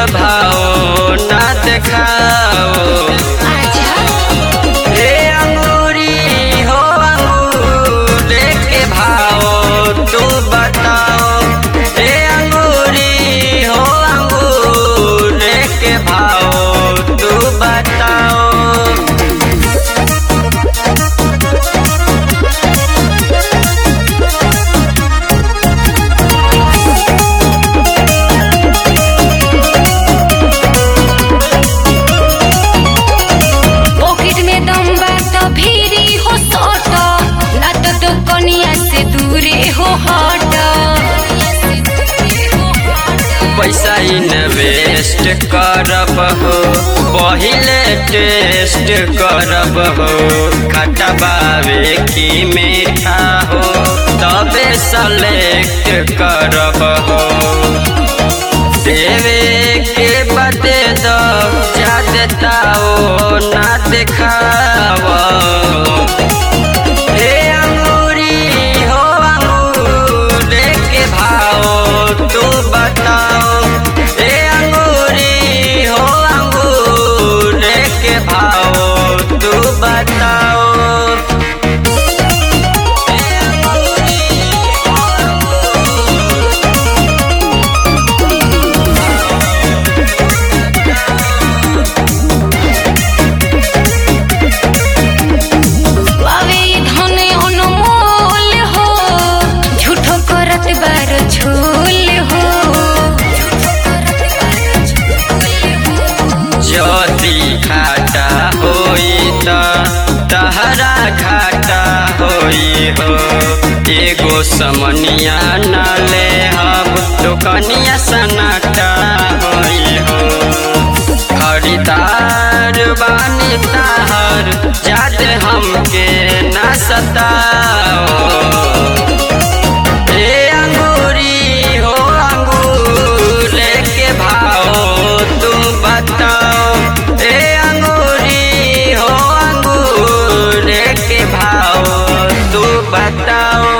भाव ना दिखाओ। ए अंगूरी हो अंगूर के भाव तू बताओ। ए अंगूरी हो अंगूर के भाव तू बताओ। पैसा इन्वेस्ट करब हो पहिले टेस्ट करब हो। खट्टा बावे की मीठा हो तबे सेलेक्ट करब हो। देवे के बदे दो जा देताओ ना दिखाओ। ए अंगूरी हो अंगूर के भाव तू बताओ। ए अंगूरी हो अंगूर के भाव तू बताओ। घाटा होई त तहरा घाटा होई हो। एगो समनिया न ले हम दुकनिया सनाटा होई हो। खरीदार बानी ताहर जादे हमके न सताओ। ए अंगूरी हो अंगूर के भाव तू बताओ। ए अंगूरी हो अंगूर के भाव तू बताओ।